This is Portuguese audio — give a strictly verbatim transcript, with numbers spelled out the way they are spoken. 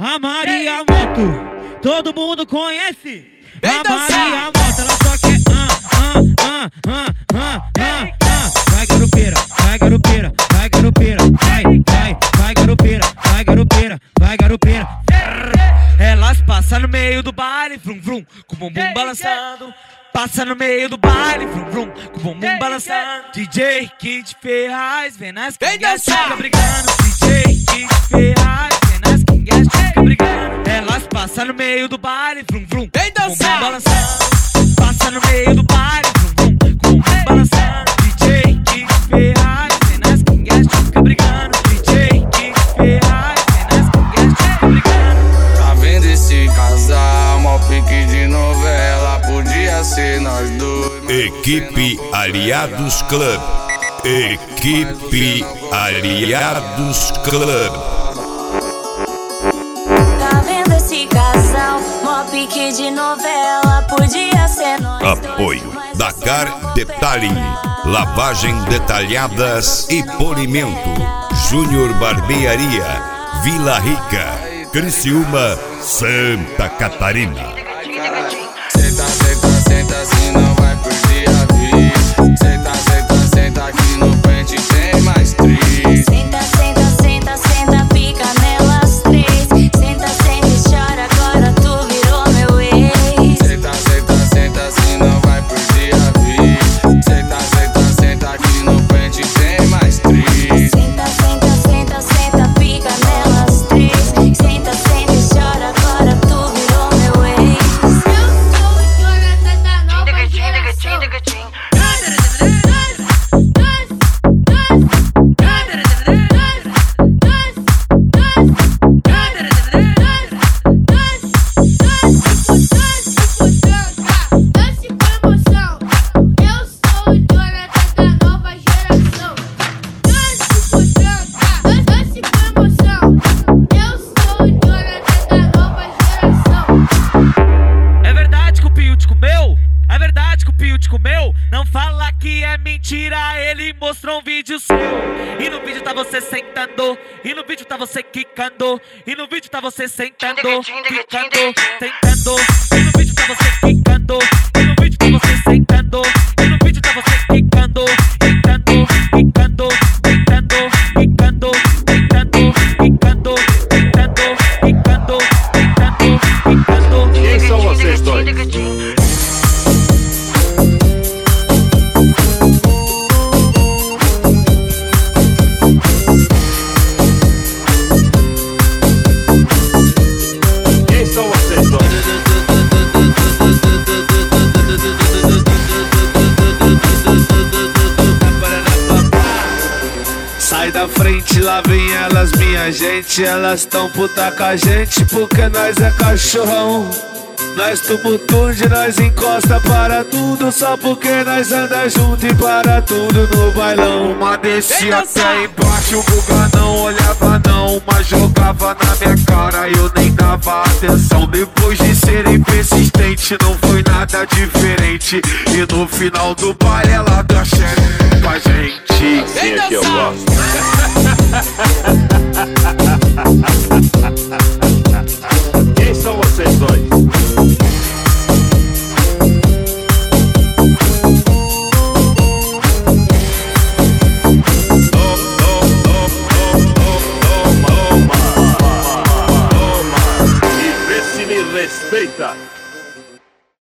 A Maria Moto, todo mundo conhece. A dançar. Maria Moto, ela só quer ah, ah, ah, ah, ah, ah, ah. Vai garupeira, vai garupeira, vai garupeira, vai, vai, vai garupeira, vai garupeira, vai garupeira. Elas passam no meio do baile, vrum vrum, com o bumbum balançando. Passa no meio do baile, vrum vrum, com o bumbum balançando. D J Kid Ferraz, vem nas quingas, fica brigando. D J Kid Ferraz, vem nas quingas, fica brigando. Elas passam no meio do baile, vrum vrum, com o bumbum balançando. Passa no meio do baile, vrum vrum, com o bumbum balançando. D J Kid Ferraz, vem nas quingas, fica brigando. D J Kid Ferraz, vem nas quingas, fica brigando. Tá vendo esse casal, mó pique de novela, podia ser nós dois. Equipe Aliados Club. Equipe Aliados Club. Tá vendo esse casal, mó pique de novela, podia ser nós. Apoio Dakar Detalhe, lavagem detalhadas e polimento. Júnior Barbearia, Vila Rica, Criciúma, Santa Catarina. Senta, senta, senta, assim não vai perder a vez. Senta, senta, senta, aqui no pente tem mais três. Senta, senta, senta, senta, fica nelas três. Senta, senta e chora, agora tu virou meu ex. Senta, senta, senta, assim não vai perder a vez. Senta, senta, senta, aqui no pente tem mais três. Senta, senta, senta, senta, fica nelas três. Senta, senta e chora, agora tu virou meu ex. Não fala que é mentira, ele mostrou um vídeo seu. E no vídeo tá você sentando, e no vídeo tá você quicando, e no vídeo tá você sentando, quicando, tentando. E no vídeo tá você quicando, e no vídeo tá você sentando, e no vídeo tá você quicando, tentando, quicando, tentando, quicando, tentando, quicando, tentando, quicando, tentando, quicando. Quem são vocês dois? Sai da frente, lá vem elas, minha gente. Elas tão puta com a gente porque nós é cachorrão. Nós tumultude, nós encosta para tudo, só porque nós anda junto e para tudo no bailão. Uma descia até embaixo, o Guga não olhava não. Uma jogava na minha cara e eu nem dava atenção. Depois de serem persistente, não foi nada diferente. E no final do baile ela deu a xereca pra gente. Sim, é que eu gosto. Quem são vocês dois? Respeita.